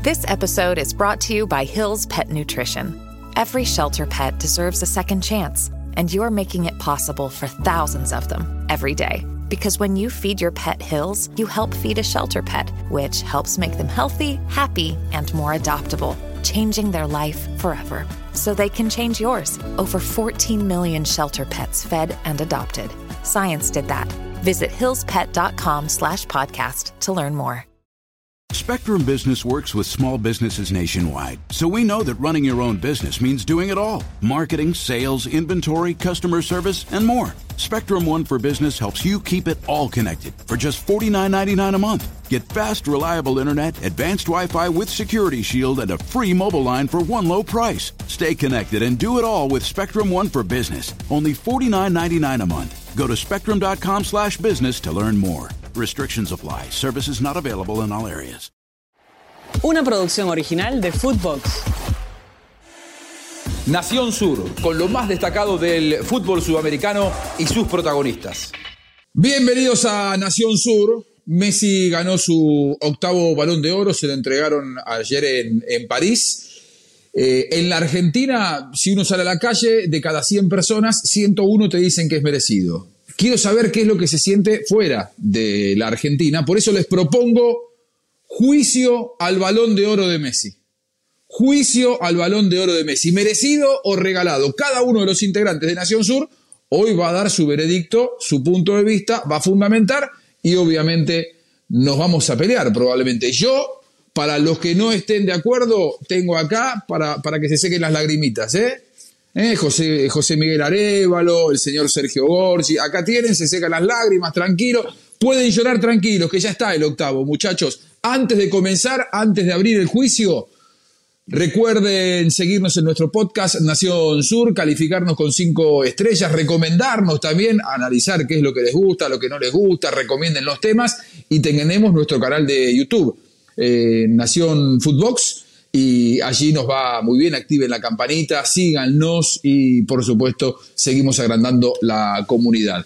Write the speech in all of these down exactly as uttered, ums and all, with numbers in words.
This episode is brought to you by Hill's Pet Nutrition. Every shelter pet deserves a second chance, and you're making it possible for thousands of them every day. Because when you feed your pet Hill's, you help feed a shelter pet, which helps make them healthy, happy, and more adoptable, changing their life forever. So they can change yours. Over fourteen million shelter pets fed and adopted. Science did that. Visit hillspet.com slash podcast to learn more. Spectrum Business works with small businesses nationwide, so we know that running your own business means doing it all. Marketing, sales, inventory, customer service, and more. Spectrum One for Business helps you keep it all connected for just forty-nine ninety-nine a month. Get fast, reliable internet, advanced Wi-Fi with Security Shield, and a free mobile line for one low price. Stay connected and do it all with Spectrum One for Business. Only forty-nine ninety-nine a month. Go to spectrum.com slash business to learn more. Restrictions apply. Services not available in all areas. Una producción original de Footbox. Nación Sur, con lo más destacado del fútbol sudamericano y sus protagonistas. Bienvenidos a Nación Sur. Messi ganó su octavo Balón de Oro, se lo entregaron ayer en, en París. Eh, en la Argentina, si uno sale a la calle, de cada cien personas, ciento uno te dicen que es merecido. Quiero saber qué es lo que se siente fuera de la Argentina, por eso les propongo juicio al Balón de Oro de Messi. Juicio al Balón de Oro de Messi, merecido o regalado. Cada uno de los integrantes de Nación Sur hoy va a dar su veredicto, su punto de vista, va a fundamentar y obviamente nos vamos a pelear probablemente. Yo, para los que no estén de acuerdo, tengo acá para, para que se sequen las lagrimitas, ¿eh? ¿Eh? José, José Miguel Arévalo, el señor Sergio Gorgi, acá tienen, se secan las lágrimas, tranquilos, pueden llorar tranquilos, que ya está el octavo, muchachos. Antes de comenzar, antes de abrir el juicio, recuerden seguirnos en nuestro podcast Nación Sur, calificarnos con cinco estrellas, recomendarnos también, analizar qué es lo que les gusta, lo que no les gusta, recomienden los temas y tenemos nuestro canal de YouTube, eh, Nación Footbox, y allí nos va muy bien, activen la campanita, síganos y por supuesto seguimos agrandando la comunidad.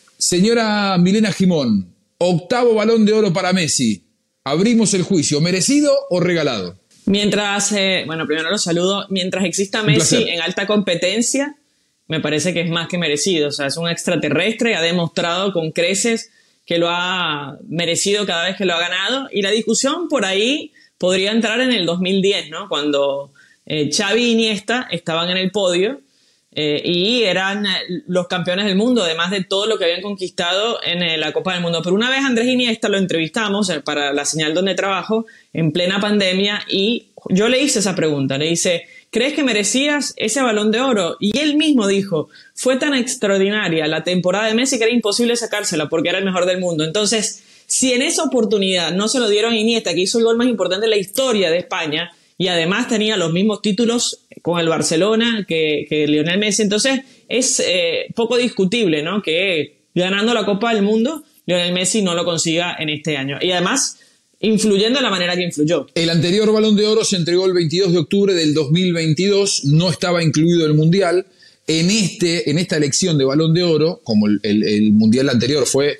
Señora Milena Gimón, octavo Balón de Oro para Messi, abrimos el juicio, ¿merecido o regalado? Mientras, eh, bueno, primero los saludo, mientras exista Messi en alta competencia, me parece que es más que merecido, o sea, es un extraterrestre, ha demostrado con creces que lo ha merecido cada vez que lo ha ganado, y la discusión por ahí podría entrar en el dos mil diez, ¿no? Cuando eh, Xavi y Iniesta estaban en el podio eh, y eran los campeones del mundo, además de todo lo que habían conquistado en eh, la Copa del Mundo. Pero una vez Andrés Iniesta lo entrevistamos eh, para la señal donde trabajo, en plena pandemia, y yo le hice esa pregunta, le hice, ¿crees que merecías ese Balón de Oro? Y él mismo dijo, fue tan extraordinaria la temporada de Messi que era imposible sacársela porque era el mejor del mundo. Entonces, si en esa oportunidad no se lo dieron a Iniesta, que hizo el gol más importante de la historia de España, y además tenía los mismos títulos con el Barcelona que, que Lionel Messi, entonces es eh, poco discutible, ¿no?, que ganando la Copa del Mundo, Lionel Messi no lo consiga en este año. Y además, influyendo de la manera que influyó. El anterior Balón de Oro se entregó el veintidós de octubre del dos mil veintidós, no estaba incluido el Mundial. En, este, en esta elección de Balón de Oro, como el, el, el Mundial anterior fue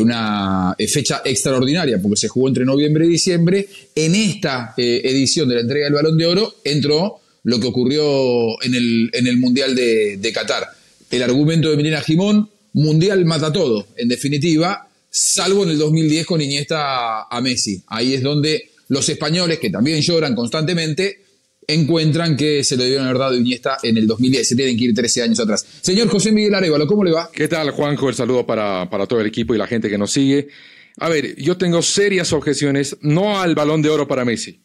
una fecha extraordinaria porque se jugó entre noviembre y diciembre, en esta eh, edición de la entrega del Balón de Oro entró lo que ocurrió en el, en el Mundial de, de Qatar. El argumento de Milena Gimón, Mundial mata todo, en definitiva, salvo en el dos mil diez con Iniesta a, a Messi. Ahí es donde los españoles, que también lloran constantemente, encuentran que se lo debieron haber dado a Iniesta en el dos mil diez, se tienen que ir trece años atrás. Señor José Miguel Arévalo, ¿cómo le va? ¿Qué tal, Juanjo? El saludo para, para todo el equipo y la gente que nos sigue. A ver, yo tengo serias objeciones, no al Balón de Oro para Messi,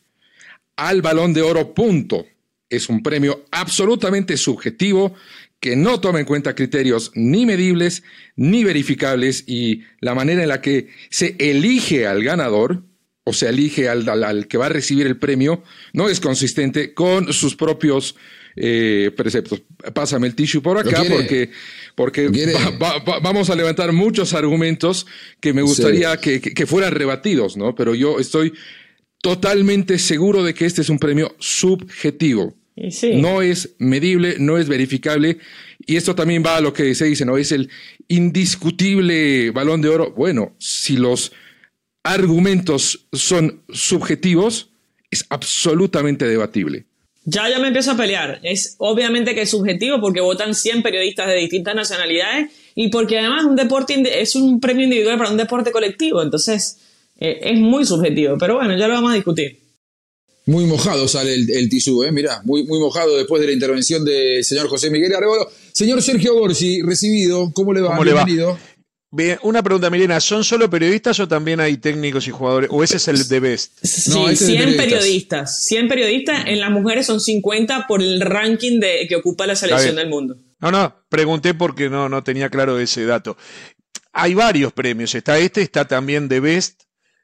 al Balón de Oro, punto. Es un premio absolutamente subjetivo que no toma en cuenta criterios ni medibles ni verificables, y la manera en la que se elige al ganador, o se elige al, al, al que va a recibir el premio, no es consistente con sus propios eh, preceptos. Pásame el tissue por acá porque, porque va, va, va, vamos a levantar muchos argumentos que me gustaría sí. que, que, que fueran rebatidos, ¿no? Pero yo estoy totalmente seguro de que este es un premio subjetivo. Sí. No es medible, no es verificable, y esto también va a lo que se dice, ¿no? Es el indiscutible Balón de Oro. Bueno, si los argumentos son subjetivos, es absolutamente debatible. Ya, ya me empiezo a pelear. Es obviamente que es subjetivo porque votan cien periodistas de distintas nacionalidades y porque además un deporte es un premio individual para un deporte colectivo. Entonces, eh, es muy subjetivo. Pero bueno, ya lo vamos a discutir. Muy mojado sale el, el tisú, ¿eh? Mirá, muy, muy mojado después de la intervención del señor José Miguel Arévalo. Señor Sergio Gorsi, recibido, ¿cómo le va? ¿Cómo Bienvenido. Le va? Bien, una pregunta, Milena, ¿son solo periodistas o también hay técnicos y jugadores? ¿O ese es el de Best? Sí, No, ese es de cien periodistas. periodistas. cien periodistas, en las mujeres son cincuenta por el ranking de, que ocupa la selección del mundo. No, no, pregunté porque no, no tenía claro ese dato. Hay varios premios, está este, está también de Best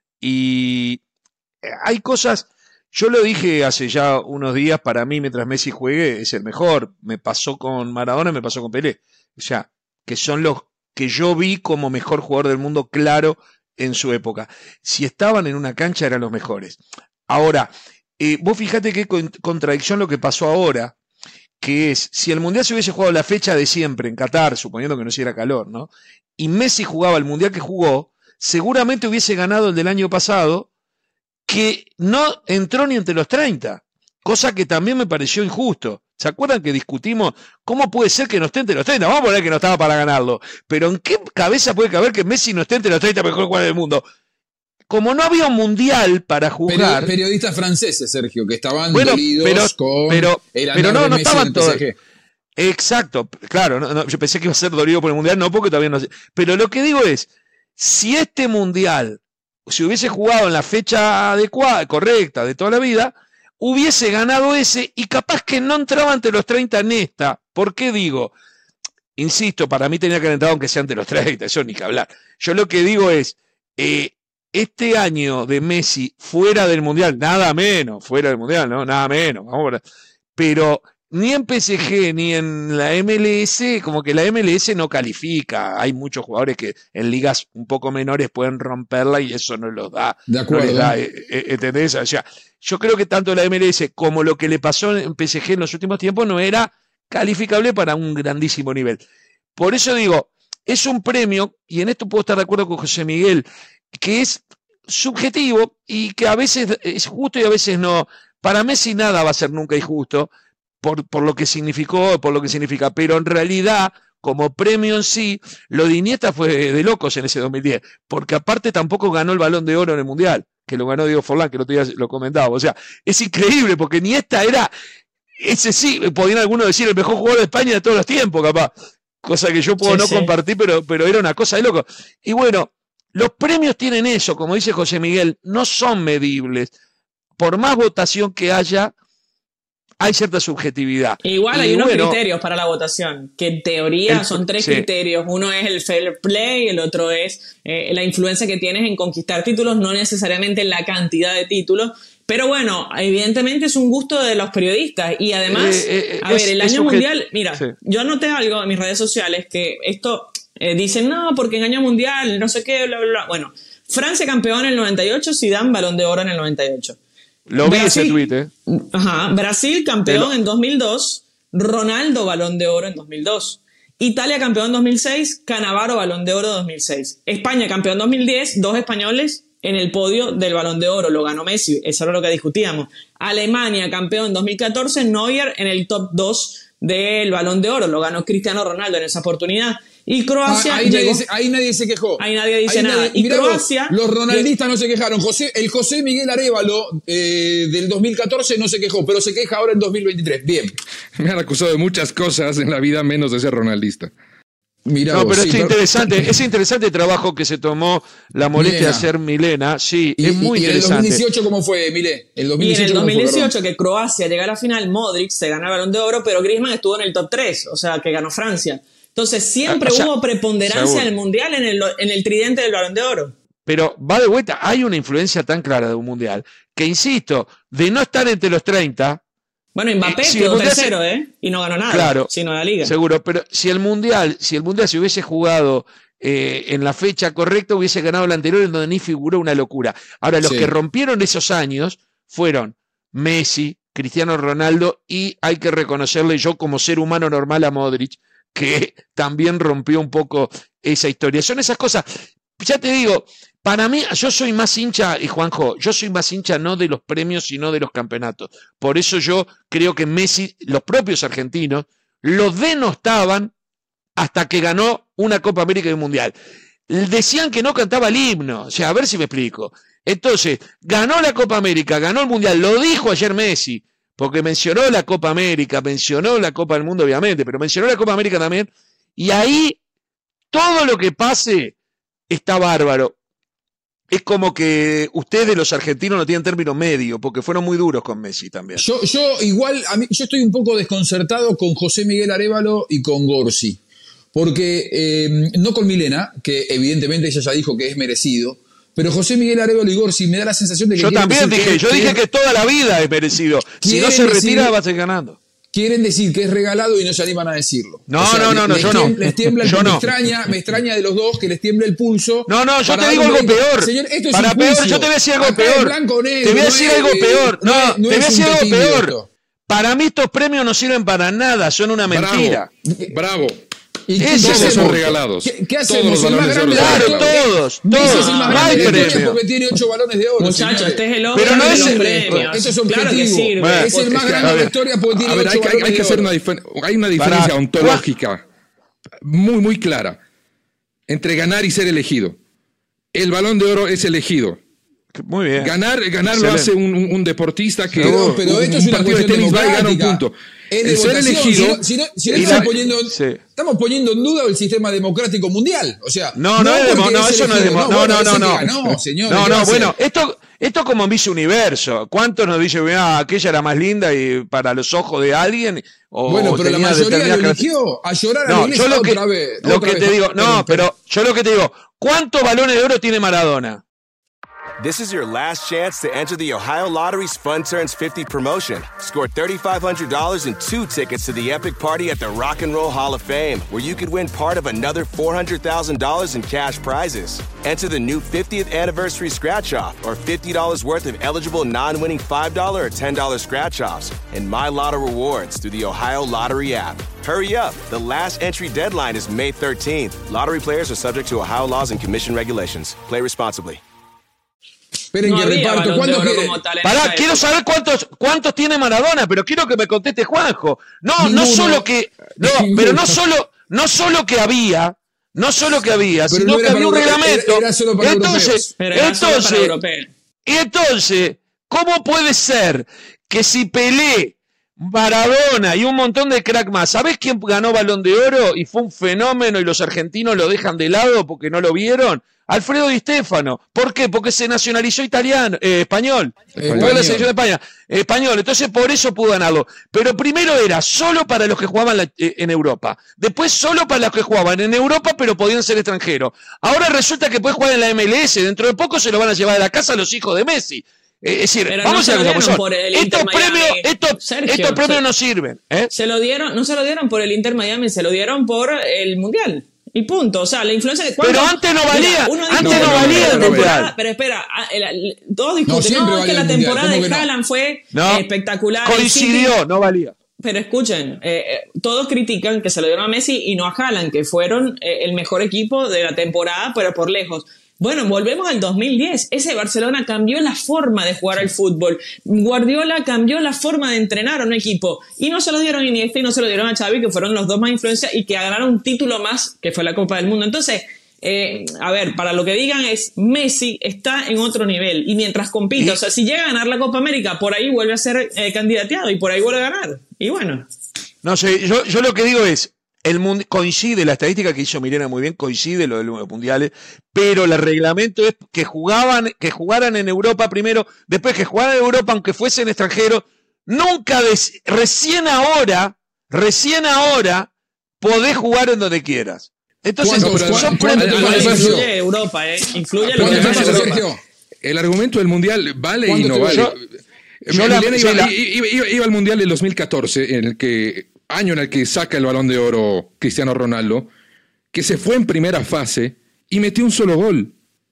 y hay cosas, yo lo dije hace ya unos días, para mí mientras Messi juegue es el mejor, me pasó con Maradona, me pasó con Pelé, o sea, que son los que yo vi como mejor jugador del mundo, claro, en su época. Si estaban en una cancha eran los mejores. Ahora, eh, vos fíjate qué contradicción lo que pasó ahora, que es, si el Mundial se hubiese jugado la fecha de siempre en Qatar, suponiendo que no hiciera calor, ¿no? Y Messi jugaba el Mundial que jugó, seguramente hubiese ganado el del año pasado, que no entró ni entre los treinta, cosa que también me pareció injusto. ¿Se acuerdan que discutimos cómo puede ser que no esté entre los treinta? Vamos a poner que no estaba para ganarlo. Pero ¿en qué cabeza puede caber que Messi no esté entre los treinta mejores jugadores del mundo? Como no había un mundial para jugar... Peri- periodistas franceses, Sergio, que estaban bueno, dolidos pero, con pero, el pero no, andar de no Messi estaban en el todos. P S G. Exacto, claro, no, no, yo pensé que iba a ser dolido por el mundial, no, porque todavía no sé. Pero lo que digo es, si este mundial se hubiese jugado en la fecha adecuada, correcta, de toda la vida, hubiese ganado ese y capaz que no entraba ante los treinta en esta. ¿Por qué digo? Insisto, para mí tenía que haber entrado aunque sea ante los treinta, eso ni que hablar. Yo lo que digo es, eh, este año de Messi fuera del Mundial, nada menos, fuera del Mundial, ¿no? Nada menos, vamos a ver. Pero ni en P S G ni en la M L S, como que la M L S no califica. Hay muchos jugadores que en ligas un poco menores pueden romperla y eso no los da. De acuerdo. No les da, ¿entendés? O sea, yo creo que tanto la M L S como lo que le pasó en P S G en los últimos tiempos no era calificable para un grandísimo nivel. Por eso digo, es un premio, y en esto puedo estar de acuerdo con José Miguel, que es subjetivo y que a veces es justo y a veces no. Para Messi nada va a ser nunca injusto por, por lo que significó, por lo que significa, pero en realidad, como premio en sí, lo de Iniesta fue de locos en ese dos mil diez, porque aparte tampoco ganó el Balón de Oro en el Mundial, que lo ganó Diego Forlán, que el otro día lo comentaba. O sea, es increíble, porque Iniesta era, ese sí, podían algunos decir, el mejor jugador de España de todos los tiempos, capaz. Cosa que yo puedo sí, no sí. compartir, pero, pero era una cosa de loco. Y bueno, los premios tienen eso, como dice José Miguel, no son medibles. Por más votación que haya, hay cierta subjetividad. Igual hay y unos bueno, criterios para la votación, que en teoría el, son tres sí. criterios. Uno es el fair play, el otro es eh, la influencia que tienes en conquistar títulos, no necesariamente la cantidad de títulos. Pero bueno, evidentemente es un gusto de los periodistas. Y además, eh, eh, a es, ver, el año mundial, mira, sí. yo anoté algo en mis redes sociales que esto eh, dicen, no, porque en año mundial, no sé qué, bla, bla, bla. Bueno, Francia campeón en el noventa y ocho, Zidane Balón de Oro en el noventa y ocho. Lo vi ese tuit, ¿eh? Ajá, Brasil campeón en dos mil dos, Ronaldo Balón de Oro en dos mil dos. Italia campeón en dos mil seis, Cannavaro Balón de Oro dos mil seis. España campeón en dos mil diez, dos españoles en el podio del Balón de Oro, lo ganó Messi, eso era lo que discutíamos. Alemania campeón en dos mil catorce, Neuer en el top dos del Balón de Oro, lo ganó Cristiano Ronaldo en esa oportunidad. Y Croacia ah, ahí, llegó, nadie se, ahí nadie se quejó. Ahí nadie dice ahí nada. Nadie, y mirá Croacia... Vos, los ronaldistas no se quejaron. José, el José Miguel Arévalo eh, del dos mil catorce no se quejó, pero se queja ahora en dos mil veintitrés. Bien. Me han acusado de muchas cosas en la vida menos de ser ronaldista. Mirá no, vos, pero sí, es pero... interesante, ese interesante trabajo que se tomó la molestia Milena. de hacer Milena, sí, y, es muy y, interesante. ¿Y en el dos mil dieciocho cómo fue, Milé? El dos mil dieciocho, y en el dos mil dieciocho fue, que Croacia llega a la final, Modric se gana el Balón de Oro, pero Griezmann estuvo en el top tres, o sea, que ganó Francia. Entonces siempre ah, o sea, hubo preponderancia seguro. en el Mundial, en el, en el tridente del Balón de Oro. Pero va de vuelta, hay una influencia tan clara de un Mundial, que insisto, de no estar entre los treinta... Bueno, Mbappé eh, si quedó tercero, se... ¿eh? Y no ganó nada, claro, sino la Liga. Seguro, pero si el Mundial, si el Mundial se hubiese jugado eh, en la fecha correcta, hubiese ganado el anterior, en donde ni figuró una locura. Ahora, los sí. que rompieron esos años fueron Messi, Cristiano Ronaldo, y hay que reconocerle yo como ser humano normal a Modric, que también rompió un poco esa historia. Son esas cosas, ya te digo, Para mí, yo soy más hincha, y Juanjo, yo soy más hincha no de los premios, sino de los campeonatos. Por eso yo creo que Messi, los propios argentinos, lo denostaban hasta que ganó una Copa América y un Mundial. Decían que no cantaba el himno, o sea, a ver si me explico. Entonces, ganó la Copa América, ganó el Mundial, lo dijo ayer Messi, porque mencionó la Copa América, mencionó la Copa del Mundo, obviamente, pero mencionó la Copa América también, y ahí todo lo que pase está bárbaro. Es como que ustedes, los argentinos, no tienen término medio, porque fueron muy duros con Messi también. Yo, yo igual, a mí, yo estoy un poco desconcertado con José Miguel Arévalo y con Gorsi. Porque, eh, no con Milena, que evidentemente ella ya dijo que es merecido, pero José Miguel Arévalo y Gorsi me da la sensación de que... Yo también dije, que, yo que, dije que toda la vida es merecido. Si no se retira, decir, va a seguir ganando. Quieren decir que es regalado y no se animan a decirlo. No, o sea, no, no, no, les, yo tiembla, no. Les tiembla el yo pulso. no. Me extraña, me extraña de los dos que les tiemble el pulso. No, no, yo te digo algo peor. Señor, esto es para un peor, juicio. yo te voy a decir algo Acá peor. Blanco, negro, te voy a no decir es, algo peor. No, no, no te voy a decir algo peor. Esto. Para mí estos premios no sirven para nada, son una mentira. Bravo. Bravo. ¿Y todos qué son regalados. ¿Qué, qué hacemos? Todos los balones de oro Claro, son todos. Messi todos. es el más No grande hay de la historia premio. porque tiene ocho balones de oro. Muchachos, señores. este es el hombre Pero no de es los el- premios. Esto es Claro que objetivo. sirve. Bueno, Es el más es que, grande a de la ver, historia porque tiene A ver, ocho hay que, hay balones que de hacer oro. una, difer- hay una diferencia Para- ontológica muy, muy clara entre ganar y ser elegido. El Balón de Oro es elegido. Muy bien. Ganar, ganar Excelente. lo hace un, un, un deportista que Pero, pero un, esto es un una partido de cuestión tenis va y gana un democrática. punto. Es de El ser votación. elegido... Si no, si no, si no y estamos, la- poniendo, sí. estamos poniendo en duda el sistema democrático mundial. O sea, No, no, es demo- porque no, eso no es elegido. demo- no, bueno, no, ese no, que no. ganó, señor, No, ¿qué va a no, hacer? bueno, esto, esto como en Miss Universo. ¿Cuántos nos dicen, ah, aquella era más linda y para los ojos de alguien? O Bueno, pero la tenía mayoría lo determinadas eligió a llorar a la No, iglesia yo lo que, otra vez. lo otra que vez. te digo, no, pero yo lo que te digo, ¿cuántos balones de oro tiene Maradona? This is your last chance to enter the Ohio Lottery's Fun Turns fifty promotion. Score three thousand five hundred dollars and two tickets to the epic party at the Rock and Roll Hall of Fame, where you could win part of another four hundred thousand dollars in cash prizes. Enter the new fiftieth anniversary scratch-off or fifty dollars worth of eligible non-winning five dollars or ten dollars scratch-offs and My Lotto rewards through the Ohio Lottery app. Hurry up. The last entry deadline is May thirteenth. Lottery players are subject to Ohio laws and commission regulations. Play responsibly. Esperen No que había reparto. Balón de ¿Cuánto Oro quieren? como tal en Pará, esa quiero época. saber cuántos, cuántos tiene Maradona, pero quiero que me conteste Juanjo. No, no Ninguno. solo que, no, Ninguno. pero no solo, no solo que había, no solo que había, Pero sino no que era había un para europeos, reglamento. era- era solo para entonces, europeos. Pero era solo para entonces, europeos. y entonces, ¿cómo puede ser que si Pelé, Maradona y un montón de crack más, ¿sabés quién ganó Balón de Oro y fue un fenómeno y los argentinos lo dejan de lado porque no lo vieron? Alfredo Di Stéfano. ¿Por qué? Porque se nacionalizó italiano, eh, español. Español. Fue la selección de España. Español. Entonces por eso pudo ganarlo. Pero primero era solo para los que jugaban la, eh, en Europa. Después solo para los que jugaban en Europa, pero podían ser extranjeros. Ahora resulta que puede jugar en la M L S. Dentro de poco se lo van a llevar a la casa los hijos de Messi. Eh, es decir, Pero vamos no se a lo ver cómo dieron son. por el Estos Inter Miami, premios, estos, Sergio, estos premios se- no sirven. ¿eh? Se lo dieron, no se lo dieron por el Inter Miami, se lo dieron por el Mundial. Y punto. O sea, la influencia de Pero antes no valía, uno antes discute no que valía la el temporada- Mundial. Pero espera, ah, el- el- todos discuten, siempre no, es valía que la el Mundial, temporada ¿cómo de que no? Haaland fue No, espectacular. el City- coincidió, no valía. Pero escuchen, eh, eh, todos critican que se lo dieron a Messi y no a Haaland, que fueron eh, el mejor equipo de la temporada, pero por lejos. Bueno, volvemos al dos mil diez. Ese Barcelona cambió la forma de jugar al fútbol. Guardiola cambió la forma de entrenar a un equipo. Y no se lo dieron a Iniesta y no se lo dieron a Xavi, que fueron los dos más influencias y que ganaron un título más, que fue la Copa del Mundo. Entonces, eh, a ver, para lo que digan es, Messi está en otro nivel. Y mientras compita, o sea, si llega a ganar la Copa América, por ahí vuelve a ser eh, candidateado y por ahí vuelve a ganar. Y bueno. No sé, yo, yo lo que digo es, el mundi- coincide, la estadística que hizo Milena muy bien, coincide lo de los mundiales, pero el reglamento es que jugaban, que jugaran en Europa primero, después que jugaran en Europa, aunque fuesen extranjeros, nunca, des- recién ahora, recién ahora, podés jugar en donde quieras. Entonces, ¿Cuánto, pero son cuánto- premios- cuánto- Igual Sergio? influye Europa, ¿eh? Influye lo ¿Cuánto que te pasa en pasa, Europa. Sergio? El argumento del Mundial vale y ¿Cuánto no te- vale. yo- yo la- Milena sí, iba, la- iba- iba- iba al Mundial del dos mil catorce, en el que, año en el que saca el Balón de Oro Cristiano Ronaldo, que se fue en primera fase y metió un solo gol.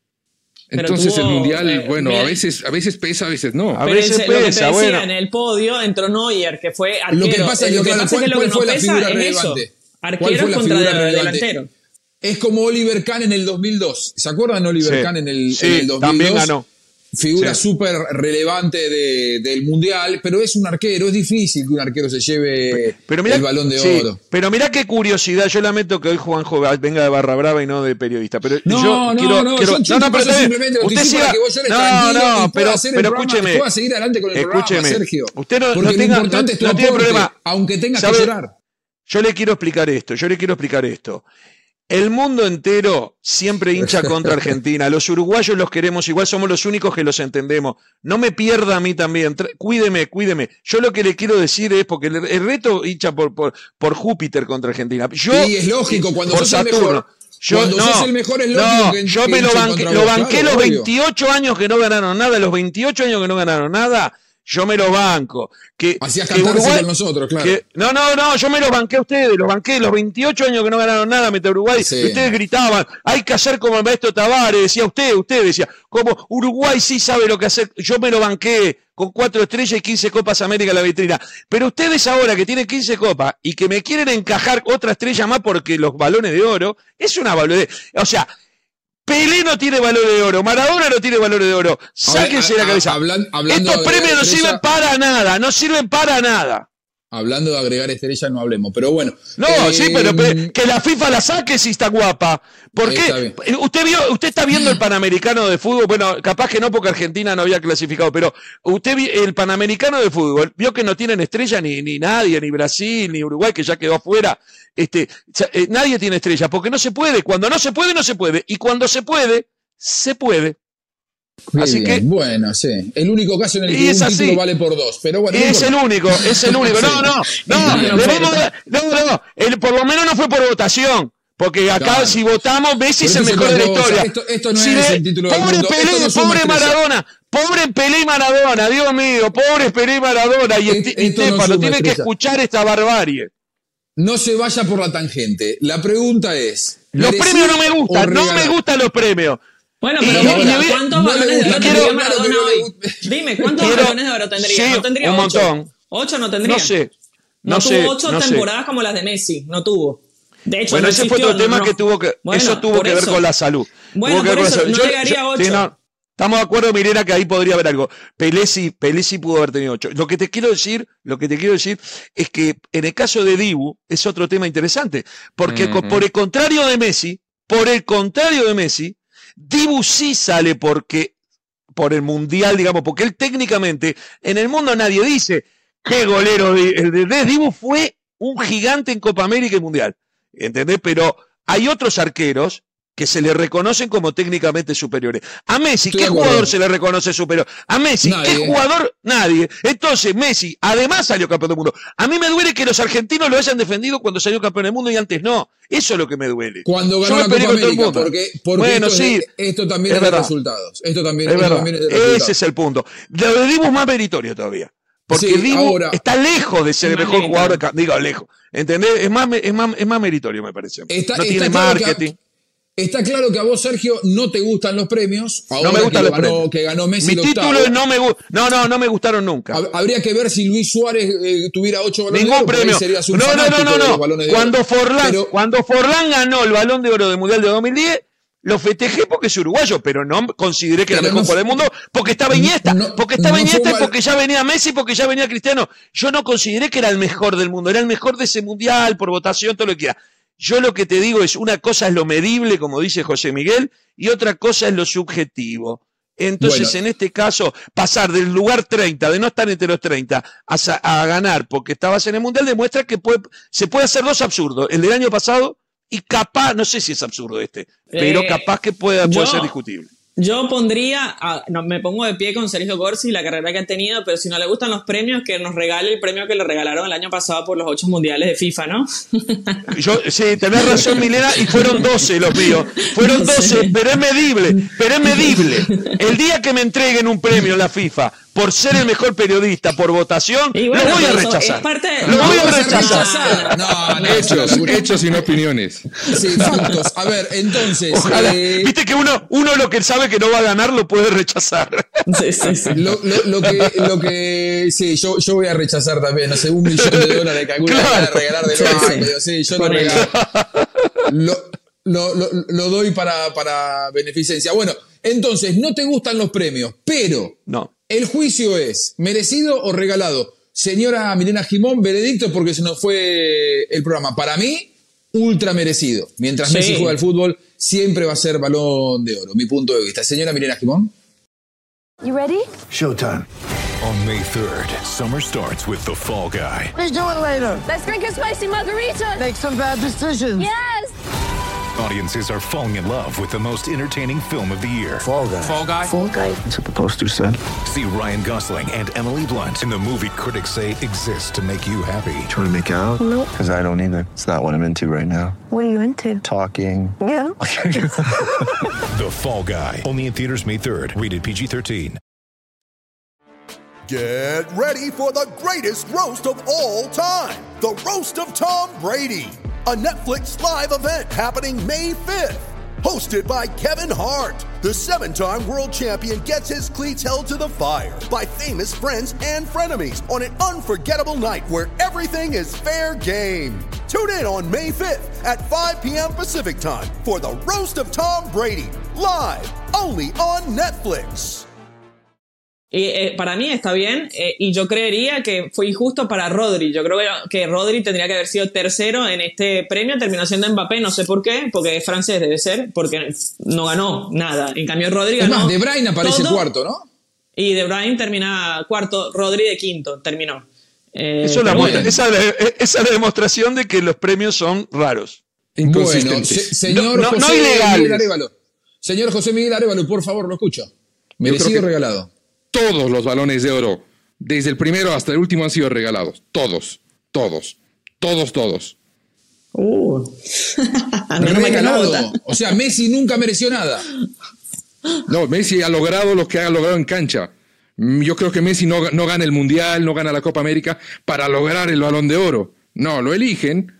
Pero Entonces tuvo, el Mundial, eh, bueno, mira- a veces, a veces pesa, a veces no. A Pero veces ese- lo que te pesa, decía, bueno. en el podio entró Neuer, que fue arquero. Lo que pasa es Eh, que, lo que claro, pasa es que ¿cuál- lo que cuál no fue la pesa figura es eso. relevante? ¿Cuál Arquero fue la contra figura de- relevante? delantero. Es como Oliver Kahn en el dos mil dos. ¿Se acuerdan de Oliver Sí. Kahn en el, Sí, en el dos mil dos? también ganó. Figura Sí. súper relevante de, del Mundial, pero es un arquero. Es difícil que un arquero se lleve Pero mirá, el Balón de sí, Oro. pero mirá qué curiosidad. Yo lamento que hoy Juanjo venga de Barra Brava y no de periodista. Pero No, yo no, quiero, no, quiero, yo no, no, pero yo está bien. simplemente lo Usted estoy diciendo siga. para que vos llores No, tranquilo no, y pueda pero, hacer el pero programa, escúcheme. pueda seguir adelante con el Escúcheme. programa, Sergio. Usted no, Porque no tenga, lo importante no, es tu no tiene aporte, problema. aunque tengas ¿Sabe? que llorar. Yo le quiero explicar esto, yo le quiero explicar esto. El mundo entero siempre hincha contra Argentina. Los uruguayos los queremos igual, somos los únicos que los entendemos. No me pierda a mí también. Tra- Cuídeme, cuídeme. Yo lo que le quiero decir es, porque el, el reto hincha por, por, por Júpiter contra Argentina. Yo, Sí, es lógico, cuando por sos el Saturno. mejor. Yo, Cuando no, sos el mejor es lógico no, que- yo que me lo hinchen banqué, contra lo vos, banqué claro, los obvio. veintiocho años que no ganaron nada, los veintiocho años que no ganaron nada, yo me lo banco. Que, Hacías que catarsis Uruguay- con nosotros, claro. que- no, no, no, yo me los banqué a ustedes, los banqué los veintiocho años que no ganaron nada, mete Uruguay. Sí. Y ustedes gritaban, hay que hacer como el maestro Tavares, decía usted, usted decía, como Uruguay sí sabe lo que hacer. Yo me lo banqué con cuatro estrellas y quince Copas América en la vitrina. Pero ustedes ahora que tienen quince copas y que me quieren encajar otra estrella más porque los balones de oro, es una boludez. O sea, Pelé no tiene valor de oro, Maradona no tiene valor de oro. Sáquense a- la a- cabeza. hablan- hablando Estos de agregar premios no estrella- sirven para nada, no sirven para nada. Hablando de agregar estrellas, no hablemos. Pero bueno. No, eh, sí, pero, pero que la FIFA la saque si está guapa. ¿Por Está qué? bien. Usted vio, usted está viendo el Panamericano de fútbol, bueno, capaz que no porque Argentina no había clasificado, pero usted vi el Panamericano de fútbol, vio que no tienen estrella ni, ni nadie, ni Brasil, ni Uruguay, que ya quedó afuera. Este, eh, nadie tiene estrella, porque no se puede. Cuando no se puede, no se puede. Y cuando se puede, se puede. Qué Así bien. que- Bueno, sí. El único caso en el Y que es un así. título vale por dos. Pero bueno, no Es el importa. único, es el único. No, no, no, No, le pero- vamos a- no, no, el- por lo menos no fue por votación. Porque acá Claro. si votamos, Messi es Pero el eso es mejor de la otra cosa. historia. Esto- esto no Si es le- el título del pobre mundo. Pelé, Esto no suma pobre estrella. Maradona, pobre Pelé y Maradona, Dios mío, pobre Pelé y Maradona. Y, Es- Esti- y esto no Estefano, suma tiene que estrella. escuchar esta barbarie. No se vaya por la tangente. La pregunta es. Los ¿merecido premios no me o gustan, no me regalado? gustan los premios. Bueno, Y- pero y- Boca, y- y- ¿cuántos no le balones de gusta, oro quiero- tendría claro que Maradona no le hoy? gusta. Dime, ¿cuántos Quiero- balones de oro tendría? sí, ¿No tendría un ocho? montón. ¿Ocho no tendría? No sé. No, No tuvo sé, ocho no sé. temporadas como las de Messi, no tuvo. De hecho, Bueno, no ese fue existió, otro tema no, que no. tuvo que, Bueno, eso tuvo por que ver eso. con la salud. Bueno, Tuvo que ver por con la eso, salud. no llegaría a sí, ocho. no, estamos de acuerdo, Milena, que ahí podría haber algo. Pelé sí, Pelé sí pudo haber tenido ocho. Lo que te quiero decir, lo que te quiero decir es que en el caso de Dibu es otro tema interesante, porque co- por el contrario de Messi, por el contrario de Messi, Dibu sí sale porque por el mundial, digamos, porque él técnicamente en el mundo nadie dice qué golero de- el de de Dibu fue un gigante en Copa América y Mundial, ¿entendés? Pero hay otros arqueros que se le reconocen como técnicamente superiores. A Messi, Estoy ¿qué de acuerdo. jugador se le reconoce superior? A Messi, Nadie. ¿qué jugador? Nadie. Entonces, Messi, además salió campeón del mundo. A mí me duele que los argentinos lo hayan defendido cuando salió campeón del mundo y antes no. Eso es lo que me duele. Cuando Yo ganó me la peleé Copa con todo el América, mundo. porque, porque Bueno, esto, sí, es de- esto también es es, de verdad. resultados. Esto también Es esto verdad. también es de resultados. Ese es el punto. Lo de Dibu es más meritorio todavía. Porque Sí, Dibu ahora- está lejos de ser el Más mejor meritorio. jugador de ca- digo, lejos. ¿Entendés? Es más, me- es más, es más meritorio, me parece. Está- no está tiene claro que a- marketing. Está claro que a vos, Sergio, no te gustan los premios. Ahora No me gustan que los ganó, premios. que ganó Messi Mi el octavo. título no me gu- no, no, no me gustaron nunca. Hab- Habría que ver si Luis Suárez eh, tuviera ocho balones de Ningún oro, por ahí premio. serías un No, no, no, fanático no, de los no. balones de oro. Cuando Forlán, Pero- cuando Forlán ganó el Balón de Oro del Mundial de dos mil diez, lo festejé porque es uruguayo, pero no consideré que era el Pero mejor no jugador del mundo porque estaba Iniesta, no- porque estaba no fue Iniesta y mal- porque ya venía Messi, porque ya venía Cristiano. Yo no consideré que era el mejor del mundo, era el mejor de ese mundial por votación, todo lo que quiera. Yo lo que te digo es, una cosa es lo medible, como dice José Miguel, y otra cosa es lo subjetivo. Entonces, Bueno. en este caso, pasar del lugar treinta, de no estar entre los treinta, a, sa- a ganar porque estabas en el Mundial, demuestra que puede, se puede hacer dos absurdos. El del año pasado y capaz, no sé si es absurdo este, pero Eh, capaz que pueda, puede yo- ser discutible. Yo pondría, a- no, me pongo de pie con Sergio Corsi, la carrera que ha tenido, pero si no le gustan los premios, que nos regale el premio que le regalaron el año pasado por los ocho mundiales de FIFA, ¿no? Yo, sí, tenés razón, Milena, y fueron doce los míos. Fueron No sé. doce, pero es medible, pero es medible. El día que me entreguen un premio en la FIFA por ser el mejor periodista por votación, Y bueno, lo voy a pero eso rechazar. es parte de- Lo No voy a vas a rechazar. rechazar. No, no, Hechos, no, no. hechos y no opiniones. Sí, factos. A ver, entonces. Ojalá. eh, Viste que uno, uno lo que sabe que no va a ganar lo puede rechazar. Sí, sí, sí. Lo, lo- lo que, lo que, sí, yo, yo voy a rechazar también, no sé, un millón de dólares que alguna Claro. van a regalar de Sí, banco, sí. digo, sí, yo lo Ponele. regalo. Lo, lo, lo, lo doy para, para beneficencia. Bueno, entonces, no te gustan los premios, pero no. El juicio es, ¿merecido o regalado? Señora Milena Gimón, veredicto porque se nos fue el programa. Para mí, ultra merecido. Mientras sí. Messi juega al fútbol, siempre va a ser Balón de Oro, mi punto de vista. Señora Milena Gimón. You ready? Showtime. On May third, summer starts with The Fall Guy. Let's do it later. Let's drink a spicy margarita. Make some bad decisions. Yes. Audiences are falling in love with the most entertaining film of the year. Fall Guy. Fall Guy? Fall Guy. That's what the poster said. See Ryan Gosling and Emily Blunt in the movie critics say exists to make you happy. Trying to make it out? Nope. Because I don't either. It's not what I'm into right now. What are you into? Talking. Yeah. The Fall Guy. Only in theaters May third. Rated P G thirteen. Get ready for the greatest roast of all time. The Roast of Tom Brady. A Netflix live event happening May fifth. Hosted by Kevin Hart. The seven-time world champion gets his cleats held to the fire by famous friends and frenemies on an unforgettable night where everything is fair game. Tune in on May fifth at five p.m. Pacific time for the Roast of Tom Brady. Live, only on Netflix. Y, eh, para mí está bien, eh, y yo creería que fue injusto para Rodri. Yo creo que, que Rodri tendría que haber sido tercero en este premio, terminó siendo Mbappé, no sé por qué, porque es francés, debe ser, porque no ganó nada. En cambio Rodri ganó. Es más, De Bruyne aparece todo, cuarto, ¿no? Y De Bruyne termina cuarto, Rodri de quinto, terminó. Eh, Eso la muestra, esa, esa es la demostración de que los premios son raros. Bueno, se, señor no, no, José no ilegales. Miguel Arévalo. Señor José Miguel Arévalo, por favor, lo escucho. Merecido o regalado. Todos los balones de oro, desde el primero hasta el último, han sido regalados. Todos, todos, todos, todos. Uh. Regalado. O sea, Messi nunca mereció nada. No, Messi ha logrado lo que ha logrado en cancha. Yo creo que Messi no, no gana el Mundial, no gana la Copa América para lograr el Balón de Oro. No, lo eligen.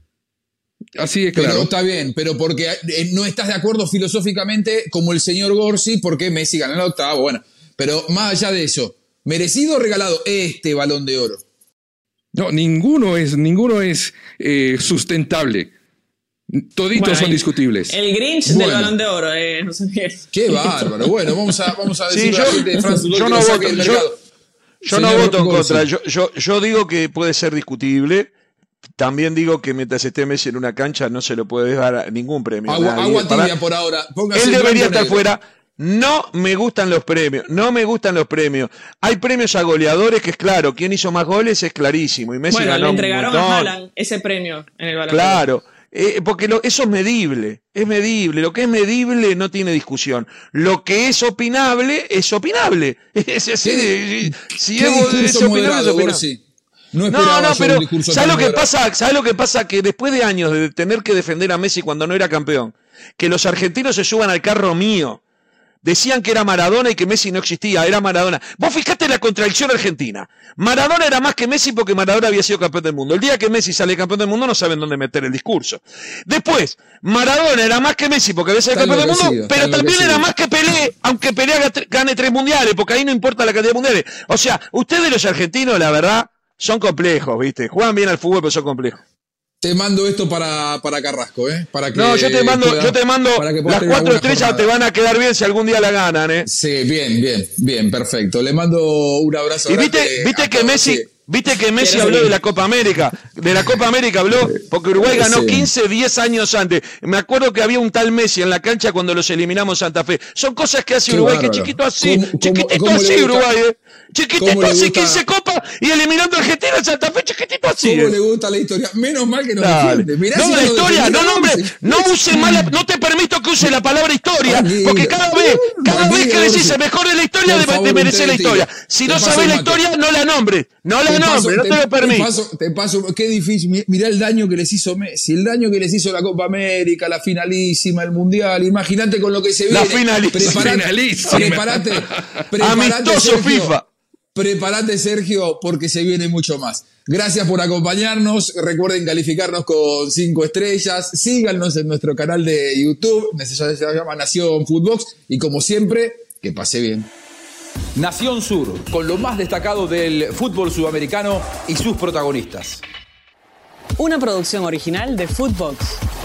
Así de claro. Pero está bien, pero porque no estás de acuerdo filosóficamente como el señor Gorsi, porque Messi ganó el octavo, bueno. Pero más allá de eso, ¿merecido o regalado este Balón de Oro? No, ninguno es, ninguno es eh, sustentable. Toditos bueno, son discutibles. El Grinch bueno. del Balón de Oro, eh, no sé qué. Qué bárbaro. Bueno, vamos a, vamos a decir sí, yo, de France yo, no voto, yo, yo no voto en contra. Yo, yo, yo digo que puede ser discutible. También digo que mientras esté Messi en una cancha no se le puede dar ningún premio. Agua, agua tibia por ahora. Póngase él debería estar negro. Fuera. No me gustan los premios, no me gustan los premios. Hay premios a goleadores que es claro, quien hizo más goles es clarísimo. Y Messi bueno, ganó le entregaron un montón. a Haaland ese premio en el Balón. Claro, eh, porque lo, eso es medible, es medible. Lo que es medible no tiene discusión. Lo que es opinable es opinable. Es así, ¿Qué, si ¿qué es, es opinable, es opinable. Sí. No, no, no, pero ¿sabes lo que pasa? ¿Sabes lo que pasa? Que después de años de tener que defender a Messi cuando no era campeón, que los argentinos se suban al carro mío. Decían que era Maradona y que Messi no existía, era Maradona. Vos fijate la contradicción argentina. Maradona era más que Messi porque Maradona había sido campeón del mundo. El día que Messi sale campeón del mundo no saben dónde meter el discurso. Después, Maradona era más que Messi porque había sido campeón del mundo, pero también era más que Pelé, aunque Pelé gane tres mundiales, porque ahí no importa la cantidad de mundiales. O sea, ustedes los argentinos, la verdad, son complejos, ¿viste? Juegan bien al fútbol, pero son complejos. Te mando esto para, para Carrasco, ¿eh? Para que no, yo te mando, pueda, yo te mando las cuatro estrellas jornada. Te van a quedar bien si algún día la ganan, ¿eh? Sí, bien, bien, bien, perfecto. Le mando un abrazo. Y viste, viste que Messi, sí. viste que Messi habló de la Copa América, de la Copa América habló porque Uruguay ganó sí. quince, diez años antes. Me acuerdo que había un tal Messi en la cancha cuando los eliminamos Santa Fe. Son cosas que hace Qué Uruguay, bárbaro. Que chiquito así, ¿Cómo, chiquitito cómo, así cómo Uruguay, ¿eh? Chiquitito así, quince copas y eliminando a Argentina en Santa Fe, chiquitito así. ¿Cómo eh? le gusta la historia? Menos mal que no defiende. Mirá no, si la no historia, no, no, hombre, no use mala, no te permito que use la palabra historia, porque cada vez, cada vez que decís el mejor de la historia, de merecer la historia. Si no sabés la historia, no la nombres, no la nombres, no te lo permito. Te paso, te paso, qué difícil, mirá el daño que les hizo Messi, el daño que les hizo la Copa América, la finalísima, el Mundial, imagínate con lo que se viene. La finalísima. Preparate, preparate, preparate Amistoso Sergio, FIFA. Prepárate, Sergio, porque se viene mucho más. Gracias por acompañarnos. Recuerden calificarnos con cinco estrellas. Síganos en nuestro canal de YouTube. Se llama Nación Footbox. Y como siempre, que pase bien. Nación Sur, con lo más destacado del fútbol sudamericano y sus protagonistas. Una producción original de Footbox.